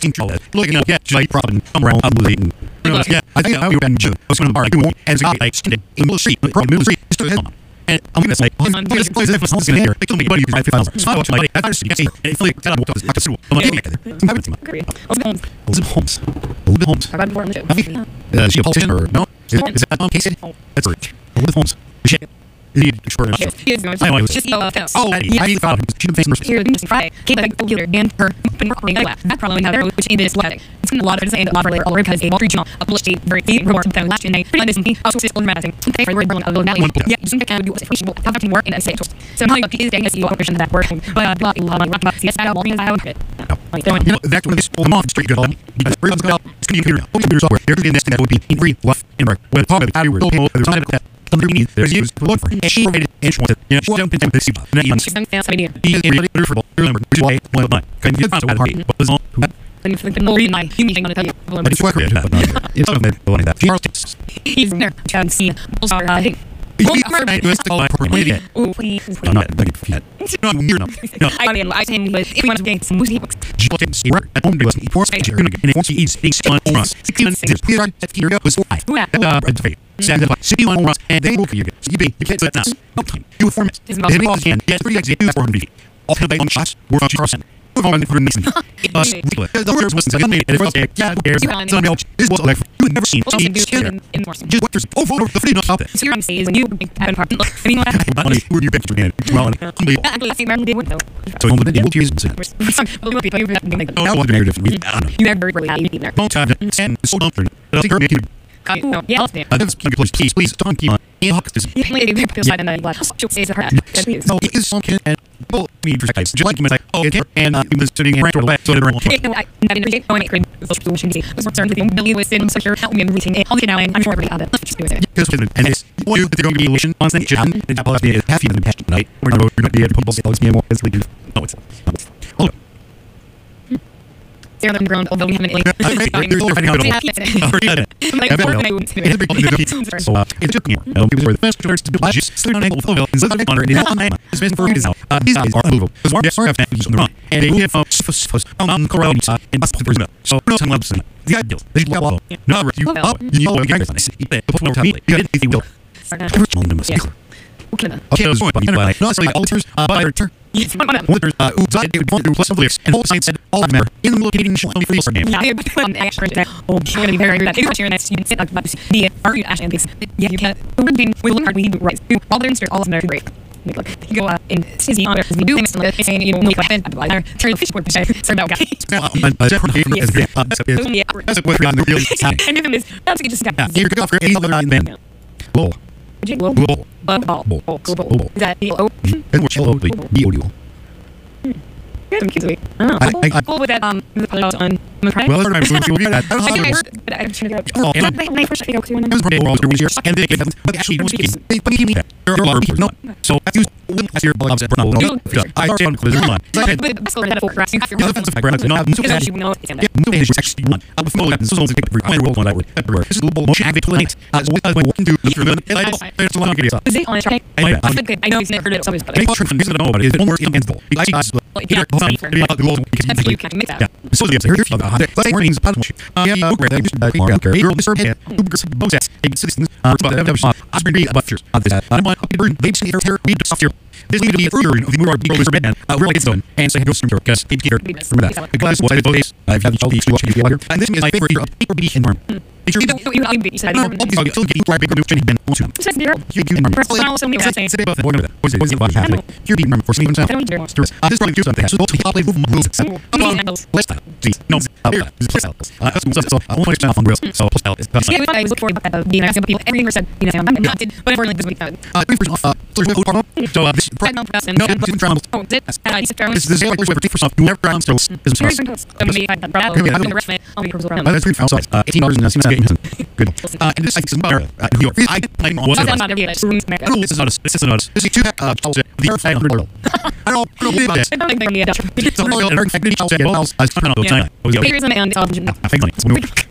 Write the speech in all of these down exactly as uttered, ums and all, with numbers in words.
control it. Looking up, yeah, like problem, I'm around, I'm bleeding. Yeah, I think I would have been Jew. I was going to bar, I do as a guy, I extended in the street, probably middle street, just to his mom. And I'm going to say, I'm going to say, I'm going to say, here, they told me, buddy, you can buy fifty thousand. So I watched my buddy, I thought I see, and it's like, I walked up this, I could see, I'm like, I'm having to Great. Elizabeth Elizabeth Holmes. Elizabeth Holmes. I've had before on the show. Have you? Uh, is she a politician or no? Is, it, is that Tom Casey? That's right. Elizabeth Holmes. Is she? Is he extraordinary? Yes, he is. I know he was. Just, uh, fast. Oh, Eddie. I found him. She's been famous for Here, the Friday, Kate Beck, the leader, and her been recording that that problem in there, which is what it's going to a lot of it and a lot of later, all because a Wall Street Journal published a very big report about last year. Pretty much this also is dramatic. Thank you for the word Valley. Yeah, you think that can be what's appreciable. Have to work in a state. So now you is getting a C E O operation that work. But blah blah blah blah. See, that's how all things I have. You know, that's when this pull them off straight good. Because we're going to go. It's going to be computer. Computer software. There's going to be this thing that would be in free, left, and right. When talking about how you were told, there's not a something there's used to look for. And she rated and she wanted. You know, she jumped into this. And then she's a fancy idea. He is really wonderful. Remember, which is why one of mine. Can you find a party? But there's no. And if the no reason I human thing on tell you. I just work with that, but not. It's not that one of that. Charles Tips. He's there. Can see. Also, I think. Oh, please. I'm not begging for that. No, I'm here now. No. I mean, I think if we want to get some music books. Just look at work at home to us. He pours stage here, and if once he eats, he's on us. sixteen years. Peter, that Peter was five. That uh, bread fate. Seven, sixty-one runs, and they will for you. You be, you can't say that now. No time. You form it. Hit me off again. Yes, three exit. four hundred feet. All the long shots. We're on Carson. We're on for Mason. It was ridiculous. The words was like, I first day. Yeah, who cares? Somebody else. This was like, you had never seen. Just what there's. Oh, for the freedom of it. So you're on stage when you have a party. I mean, what? Where you been to man? Well, actually, I think Marilyn did one though. So I'm going to do it. Oh, that was very different. I don't know. You never really had anything there. Long time. And so comforting. I think her making. No, yeah, I'll stay. Uh, that's please, please, please, don't keep on. Yeah, Hawks is. Yeah, maybe they beside and then like, she'll say to her. No, it is some kid and well, me for guys. Just like him, it's like, oh, okay, and he was sitting right or left, so everyone. No, I didn't really know anything. Solution D. Was concerned with the Billy was in some secure help me and everything. All the now, I'm sure everybody had it. Let's just do it. Because and it's what you going to be elation on stage and the double is half even past tonight. We're not going to be able to put those more as we do. No, it's. Hold on. They're ground, although we haven't like. So it took me. No, he was the first church to do lodges. Stood on angle of Louisville and Southern Honor in Alabama. This business for is now. These guys are unmovable. Because one guest are on the run. And they have on Corral and Bus Brisbane. So no time lapse. The ideal. They should go. No, you know, you know, you guys. You put more time. You didn't think you will. Okay, that's point. Not necessarily all listeners, uh, but I return. Yes, listeners, uh, who decided they would want to do plus of lyrics, and whole science said all that matter in the locating show only for the name. Yeah, but I'm actually oh, I'm gonna be very good at it. You're next, you can sit up, but the are you actually things. Yeah, you can't. The one thing we look hard, we right. All the instance, all of them are great. Like, look, you go uh, in Sizzy on there, we do things like saying, you know, no weapon, blah, blah, turn the fish board, sorry about guy. Uh, Jeopardy is great. That's a way for the real time. And then this, that's just a guy. You're good off for any other nine band. Whoa. Global. Global. Global. Global. Is that the O? And what's yellow? The audio. Some kids wait. Oh, I, I, I, oh, with that um, the photos on the right. Well, I'm going to that. I think I heard, but I'm trying to go. Oh, and I first figured out because I was probably all doing here, and they haven't. But actually, don't speak. They but give me that. There are a lot of people. No. So I used last year. I said, "No, no." I started on the line. I had. But the score had a full crash. Yeah, that's my brand. No, I'm so happy. Yeah, moving is actually one. I'm the that. So it's a very world one I would everywhere. This is global motion activate. As what I went to the and I there's a lot of videos. Is it on track? I know he's never heard it. Somebody's but I don't know, but it's no more invincible. I see. Yeah, because you can't make that. So the answer here, uh, warnings, publish. Uh, yeah, okay, they used to be a girl, Mister Head, who goes to both sets, eight citizens, uh, but I was Osprey about fears. Uh, this, I want to burn, they've seen her terror, we just here. This needed to be a further of the more people Mister Bedman, uh, we're like it's done, and say, goes from because keep here. Remember that. The glass was both days, I've had all these two watching here, and this is my favorite here of paper beach and worm. Picture you don't, you know, you said, no, obviously, still getting right bigger news been on to. You you remember. Also, me saying, say both, what was it, was it about happening? You're being remembered for seeing himself. Uh, this probably do something, so don't play move moves. Let's stop. Please, no, uh, plus out. Uh, so I won't explain on real. So plus out is plus. Yeah, I was looking for the being some people. Everything was said, you know, I'm not did, but everyone like this week. Uh, we first off, so there's no problem. So uh, this no, this is drama. Oh, did I used to drama? This is the first way for first off. You never drown still is very good. I'm me, I'm proud. I'm the rest of it. I'll be cruising around. That's pretty outside. Uh, eighteen dollars and seventy cents. Good. Uh, and this I think is better. Uh, New York. I I'm on. This is not a This is not. This is not. This is two pack. Uh, the earth five hundred oil. I don't. I don't believe about this. I don't think they're gonna be a Dutch. It's a oil and earth five hundred. I was talking about China. Here's an and television. I think it's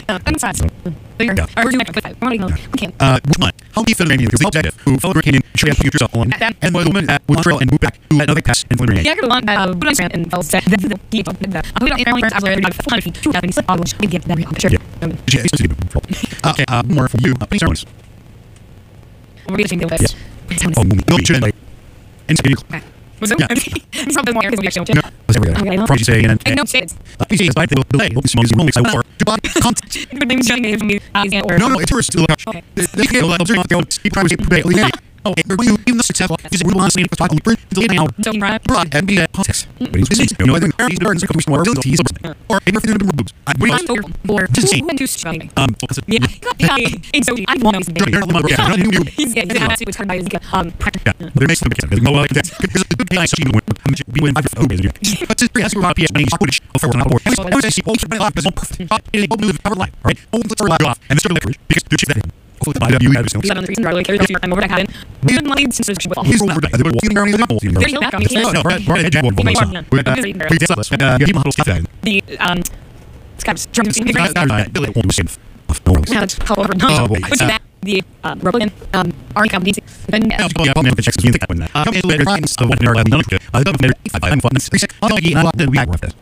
Uh, I'm sad. There. Yeah. Or we're doing that. I want to know. We can't. Uh, which one? How do you feel the because the objective who followed her canyon, show you how to yourself on, and one woman at one trail and move back to another pass and further. Yeah, I could want that. Uh, but I'm and fell set. The the the the. I don't know. After I got four hundred feet, two hundred feet. I was to get that. Sure. Yeah, it's to Okay, uh, more from you. Uh, please, ceremonies. We're going to do this. Oh, no, you shouldn't. And okay. Was it? Yeah. Something more because we actually no, was every day. From you say, and I know shit. Uh, you see, it's by the delay. Hope this is only so far. To buy content. Good name's showing me from me. No, no, it's tourists to look at. They can't let them go. People try to say, today. Oh, and when you even the successful, is it real honestly for talking print until now? So right. Broad and be a context. But it's just no other these burns come from more real teas or even for the boobs. I I'm over for two and two strong. Um, yeah, yeah, it's so I want to. Yeah, yeah, yeah, it's hard by um. Yeah, there makes some sense. No, like that. There's a good guy so you win. Be win five for days. But this three has to be P S and footage for one hour. And I say all the life is all perfect. It will move cover life, right? All the life off and the leverage because the chip that. By the you have some. Seven reasons really carries your time over that cabin. We didn't want to since it's well. He's over that. They were walking around in the apple. There's no back on you. No, right, right. Edge one. With uh, with this, uh, yeah, he models stuff that. The um, scabs. Drums. Billy won't save. Now it's all over. Oh boy. Which is that the um Republican um army companies. Then yeah, yeah, I'm going to check some things when. Uh, come in later. Fine. So what they're done. Uh, double there. I'm fun. Three six. I'll get a lot. Then we have this.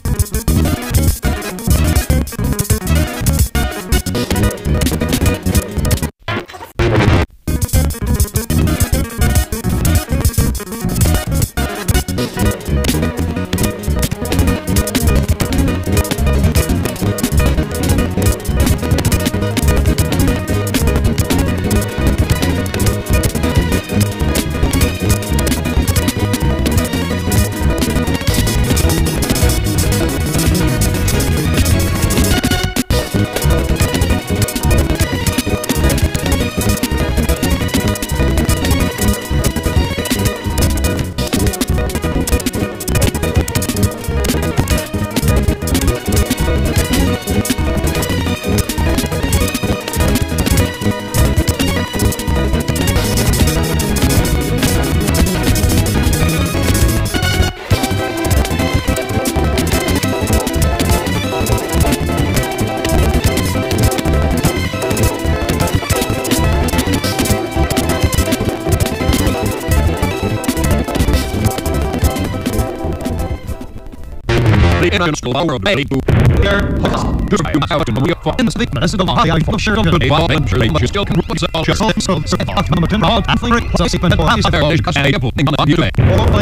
International Hour Baby to their host. Here's my house to Maria for in the statement as the high I for sure good day and sure you still can replace all just so so so I'm a tin rock and flavor so statement will have some very cause a couple thing on the YouTube.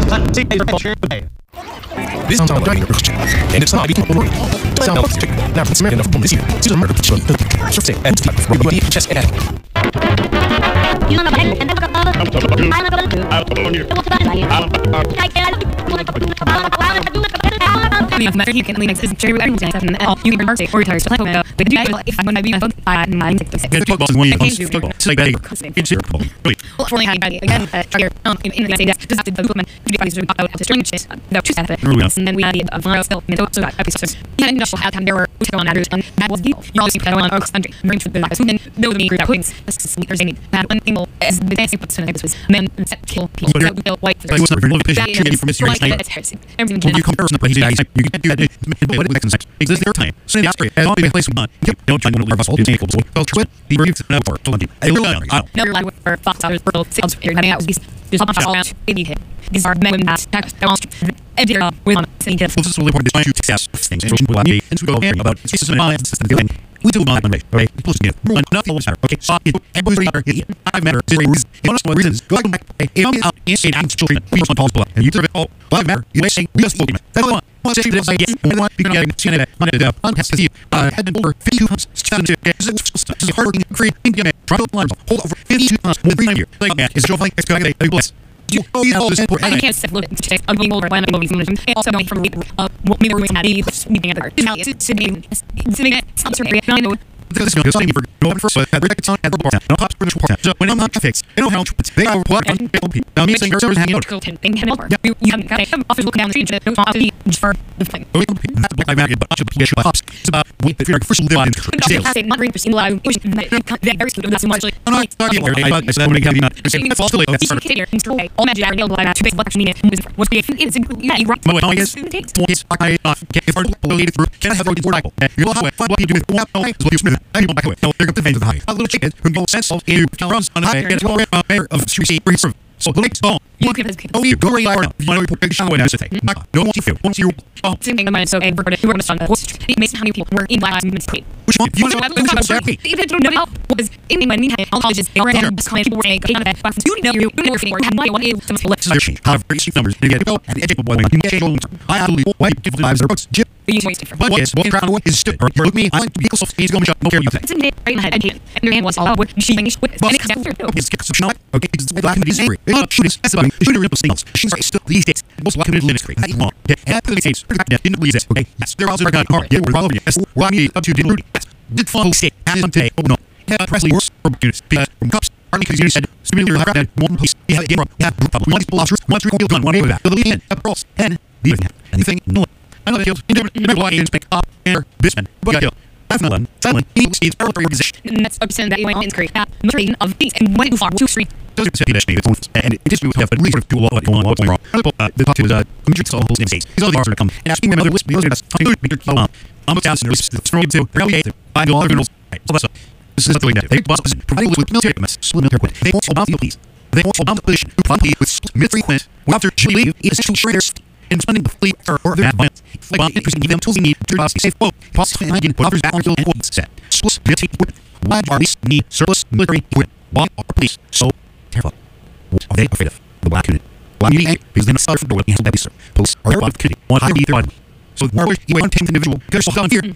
This sounds like a question, and it's not even a word. Sound of chicken. Now it's American from this year. She's a murder chicken. So say and type from the chest and You know, and then I'm going to I mean, matter you can lean is true. Everyone's gonna have an L. You can birthday or retire. So like, but do if I'm gonna be a phone, I nine six six. Get football is one year. Football. It's like that. It's your football. Wait. Well, for me, again, here um in in the United States, just the movement. You guys out of the string chase. No, two set and then we had a viral still. So that episodes. Yeah, and also how come there were two on adders and that was deal. You're also playing on our country. Bring to the lives. And then there would be great things. This is sneakers. They need that one thing. As the dancing puts in this was men set kill people. White. Everything. You comparison to you can do that. What makes sense? Exists their time. So the Australia has always placed one. Don't try to learn us all. It's equal. So trip the reviews no for twenty. I don't know. Never lied for Fox hours for sales here. I mean, that was these. There's all around baby hit. These are men that tax every with on city kids. Well, this is really important. This test things. And we will be and we go hearing about system and system building. We do not make okay. Plus, you know, nothing will matter. Okay, so it every other idiot. I matter. One of the reasons go back. If I'm out in state and children, we must Paul's blood. And you turn it all. Why matter? You may say we just look at that one. Once you say yes, and one because I'm seeing it. On the untested you. Uh, had been over fifty-two months. Seven to this is hard working. Create India. Try to line hold over fifty-two months. With three years. Like that is Joe like it's going to bless. You oh yeah, all this import. I can't sit look at the I'm being older. When I'm going to be also knowing from uh what maybe we're going to be meeting other. Now it's sitting sitting at some certain area. I know This is going to be for going first, but the records on the board. No hops for the report. So when I'm not fixed, they know how to put they are what on L P. Now, me saying your service hanging out. Yeah, you you haven't got a office looking down the street to not to be just for the thing. Oh, that's what I married, but I should be issue hops. It's about wait, if you're first live on sales. I say not very for single out. That very stupid. That's too much. I'm not talking about it. I said, I'm going to not. It's false to late. That's okay. All magic are available at two base black meaning what's the it's yeah, you right. No, no, yes. Yes, I can't afford to believe it through. Can I have a report? You'll have what you do with what no, is what you smith. I don't back away. No, they're going to defend the high. A little chicken who goes sense of you runs on high and go a pair of street reserve. So the next ball. You can oh, you go right now. You want to report show and I say, no one you feel. Once you oh, same thing the mind so and we're going to start the host. It makes how many people were in black lives matter. Which one? You know what? Even don't know was in my need all colleges they were in this kind of people were saying that but you know you know you have no idea what to left search how very cheap numbers to get go and educate boy you get long term. I absolutely why give lives their books. You waste it for what is what crowd is stood or look me I like to be so he's going to shut no care you think. It's in there right in my head and your hand was all out with she with and it comes after it's exceptional. Okay, it's black and disagree. It shoots that's about shooting real signals. She's still these days. Most likely to industry. I want. Yeah, the states. Didn't believe this. Okay. Yes, they're also got hard. Yeah, we're probably yes. Why me up to didn't did follow state as on today. Oh no. Yeah, Presley works for units because from cups. Army because you said similar higher than one piece. Yeah, yeah, yeah. One people officers, one three wheel gun, one over that. The lead in, up cross, and leaving anything. No. Another kills. Indifferent. Why you speak up and bisman. But I I've not done. Silent. He sees early position. And that's a percent that you want to create. Material of these and when you far too street. Those are the its and it is to have at least two what going on what's wrong. The talk to is uh Dimitri Sohols in states. These are the bars that come and asking another list because that's Dimitri Sohols. I'm a thousand is strong to really hate I know all criminals. So this is the way that they boss providing with military equipment. Split military equipment. They also about the police. They also about the position who probably with military equipment. After she leave, it is essential traders in spending the fleet or or their violence. Like increasing give them tools they need to be safe. Quote. Possibly and again put others back on field and what set. Split military equipment. Why are these need surplus military equipment? Why are police so terrified? What are they afraid of? The black community. Why do you think? Because they must start from the door and have police are terrified of the community. Want to be terrified. So more you want to take the individual because you're down here.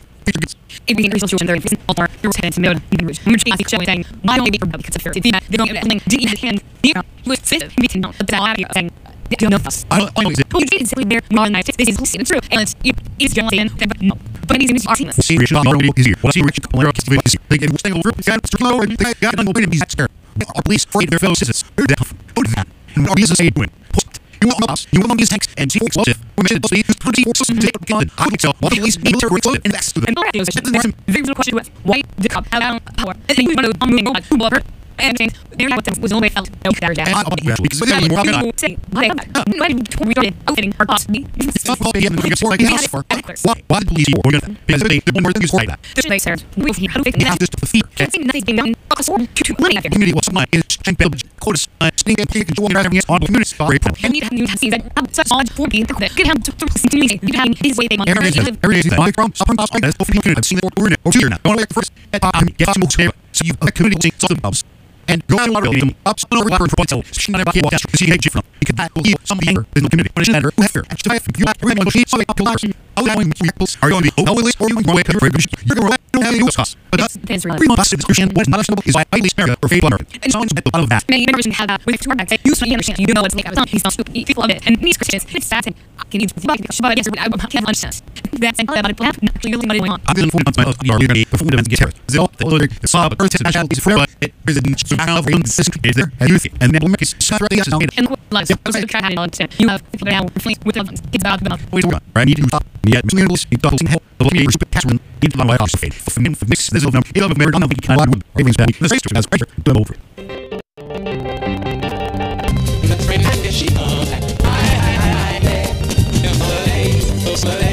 If we increase social and alter your tenants and mode, even which which classic showing saying, my only paper because of fear. If they don't get anything, did you hand here with fit, we can know that out of you saying, you know us. I don't know. Oh, you did simply bear more than this is true, and it's it's generally in, but no. But these images are seamless. See, Rich, not already easier. What's he rich? Color is easier. They get staying over, got to lower, they got to go in and be scared. Our police afraid of their fellow citizens. They're down. Go to that. And our business aid win. You want us, you want these tanks and see explosive. We mentioned the use twenty forces to take gun. I would tell what police need to explode and that's to them. And the radio station, there's a question with why the cop had down power. And then you want to unmove like two blower. And there was always felt no better down. I don't know because they're more than I say. Why we started outfitting our boss. Stuff all the end of the for like house for why why police you were gonna because they the more things like that. This place sir. We how to have this to the feet. Can't see nothing being done. A sword to money after. Community was my is and build quotas sting and take control and having on community great. And you have you have seen that such large for being quick. Get him to to me. You have his way they want. Every day every day my from up from us like that. I've seen it over over here now. Don't wait first. Get some more so you a community something else. And go out of them up and over for points. She not about to watch. See, hey, different. You can believe some anger in the community. When it's matter, who have fear. Actually, if you are going to see some popular, how are you going to be? How will this or you going to break? You're going to don't have any costs. But that's three months of discussion. What's not acceptable is I highly spare or fatal honor. And someone's at the bottom of that. Many members have that with two artifacts. You certainly understand. You know it's like I was telling. He's not stupid. People love it. And these Christians, it's sad. I can eat. But I guess I can't understand. That's all about it. Actually, really money on. I'm going to inform my are going to perform events get terrorists. The older the saw the earth nationalities forever. It is a national is there and youth and then we'll make it separate yes and lives also try to knowledge you have people now with the kids about them always right I need to stop yet millions in doubles in hell the lucky respect Catherine into the white house of faith for men for mix this of them it of America nothing can allow with ravings back the face to has pressure done over the train that she on I I I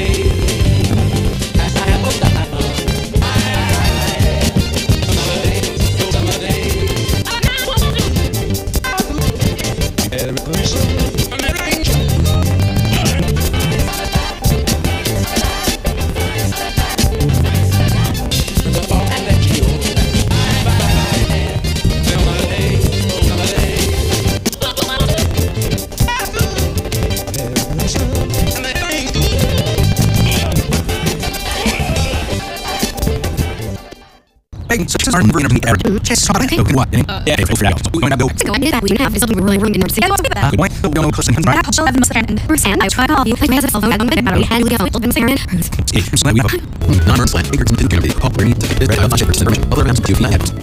Hey, so this is our number in the air. Just talk about it. Okay, what? Yeah, if we're out. We're going to go. So I did that. We didn't have something really ruined in our city. I wasn't that. Good point. No, no, close and I also have must and Bruce and I try to call you. Like, my cell phone. I don't get battery. And we have a little bit of it's like we have a non-earth land. Figures into the community. Call where you need to. This red hot shit. Other rounds to not happen.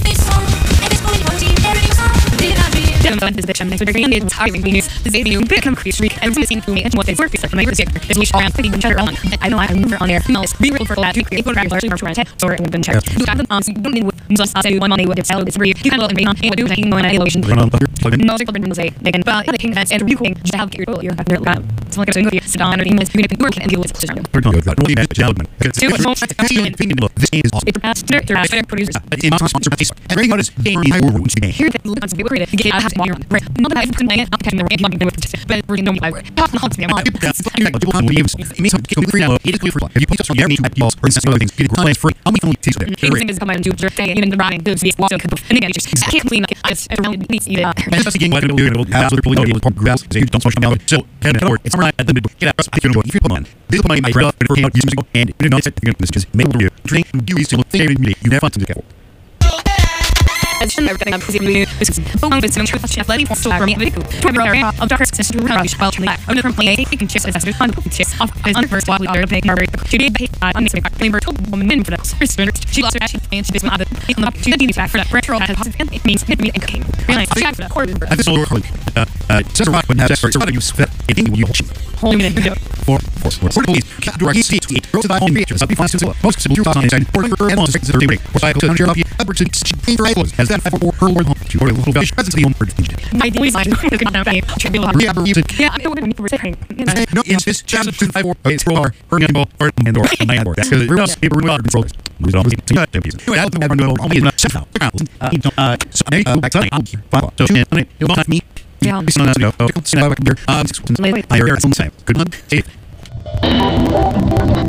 Didn't this bitch. I'm next to the it's hiring Venus. The baby new big crease shriek. And from the scene to me and what they work is like my sector. It's we around fifty cheddar on. I know I'm never on air. No, it's be real for that. You create for largely for trying to or it would been checked. You got them on don't need with just say one money with the salad is free. You can go and be on and do taking one elevation. No, it's been say they can but the king that's and you can just have your your after that. It's like a single sit down and even you can work and deal with it. We're going to go. Only that gentleman. This is awesome. It's past their producers. It's not sponsored by Facebook. Every notice game in the world today. Here the look be created. Get out of here. Right. Not that I can make it. I'll catch the rank with it. But we're going to be talk not to me. I'm not. People can't believe it. It means I'm completely free now. It is clear for life. If you please just your name at balls or incest other things, get it grown free. I'll make only teach them. Everything is coming to your day in the writing. There's this water could and again just I can't clean like I just around needs either. That's just again what I'm doing. Absolutely probably know the grass. You don't smash them out. So and forward. It's right at the middle. Get out. If you don't if you put on. This is my my breath for out using and you know it's this just make you drink you used to look there you never fun to get. As everything I'm presuming this is phone with some truth chef letting for for me video to a area of darker success to run well to that I'm different play taking chips as a fun chips off as on first while we are playing Marbury she did pay on this claim told woman for that she lost her action and she didn't have it she didn't back for that retro had positive it means it me and came realize I for that core at this old uh uh says rock when has for you spit it in you holding it for for for police do our seat to eat roll to the home beaches be fine to most simple on inside for for and on six thirty break or cycle to your upper to change rifles as that for her world home to a little bit presence the home bird my boys I look at that babe yeah I don't need to say no is this chapter two five four it's for her her ball or and or my board that's because we're not paper we're control we don't see that piece do it out the no only not check out uh so I go back to so it will not me yeah it's not go um I hear it's on the same good one